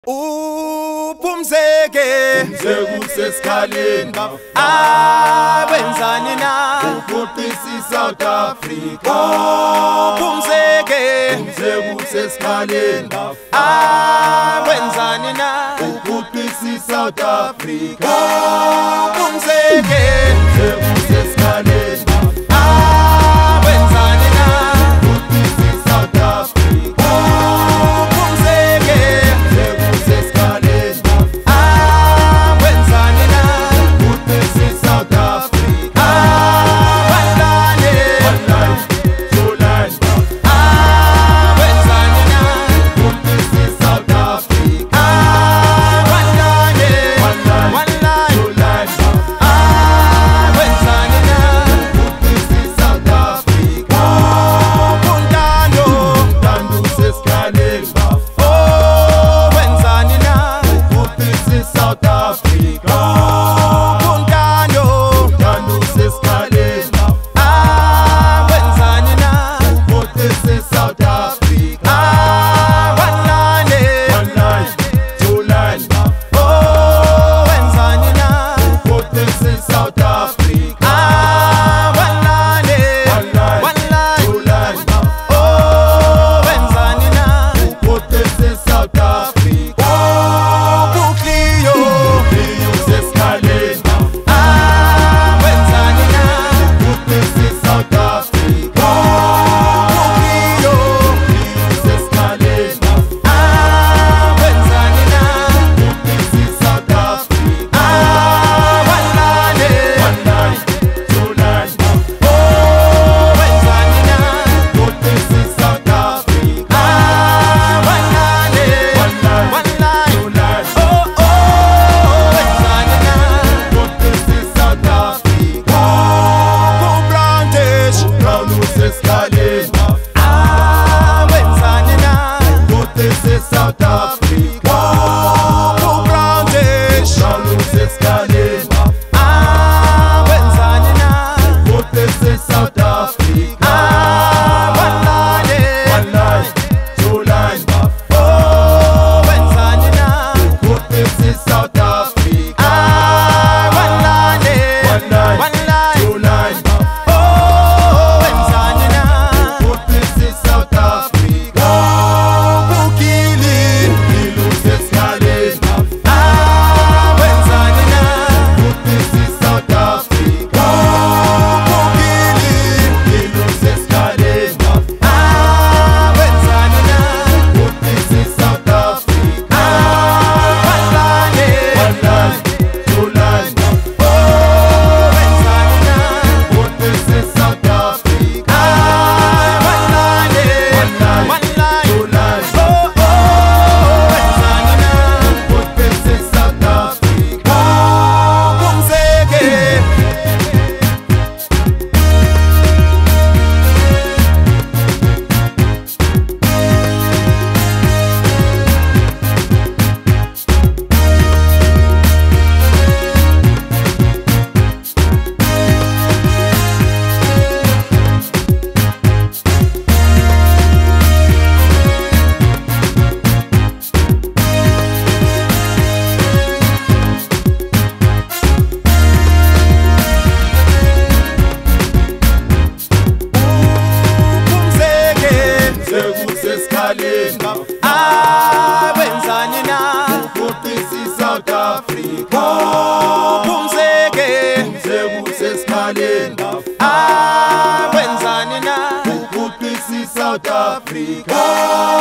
Uphumzeke usesikhaleni wenzani na ukhoqisa South Africa. Uphumzeke usesikhaleni wenzani na ukhoqisa South Africa. Uphumzeke usesikhaleni wenzani na ukhoqisa South Africa. Uphumzeke usesikhaleni wenzani na ukhoqisa South Africa. One life, two lives, wenzani na ukhoqisa South Africa. one life, two lives, wenzani na ukhoqisa South Africa. untando Uthando usesikhaleni wenzani na ukhoqisa South Africa. untando Uthando usesikhaleni wenzani na ukhoqisa South Africa. one life, One life, two lives, wenzani na ukhoqisa South Africa. one life, One life, two lives, wenzani na ukhoqisa South Africa. Buklio Usesikhaleni wenzani na ukhoqisa South Africa. Buklio Usesikhaleni wenzani na ukhoqisa South Africa. one life, One life, two lives, wenzani na ukhoqisa South Africa. one life, One life, one life, two lives, wenzani na ukhoqisa South Africa. Kubrandish Brown usesikhaleni wenzani na ukhoqisa South Africa. Kubrandish Brown usesikhaleni wenzani na ukhoqisa South Africa. one life, One life, two lives, wenzani na ukhoqisa South Africa. one life, One life, one life, two lives, wenzani na ukhoqisa South Africa. Bukili Ubhili usesikhaleni wenzani na ukhoqisa South Africa. Bukili Ubhili usesikhaleni wenzani na ukhoqisa South Africa. one life, One life, two lives, wenzani na ukhoqisa South Africa. one life, One life, one life, two lives, wenzani na ukhoqisa South Africa. Uphumzeke uphumzeke Sekusesikhaleni wenzani na ukhoqisa South Africa. uphumzeke Sekusesikhaleni wenzani na ukhoqisa South Africa.